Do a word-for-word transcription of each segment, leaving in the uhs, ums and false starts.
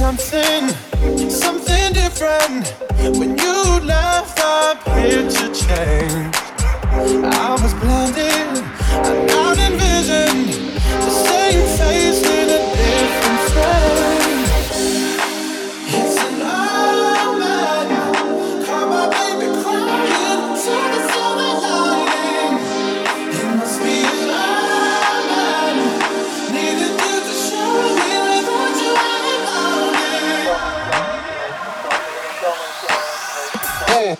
something, something different. When you left, the picture changed. I was blinded, I now envisioned the same face in a different frame. It's an omen, caught my baby crying to the silver lining. It must be an omen, needed you to show me without you I'm longing. Oh.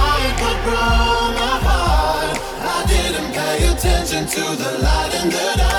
To the light and the dark.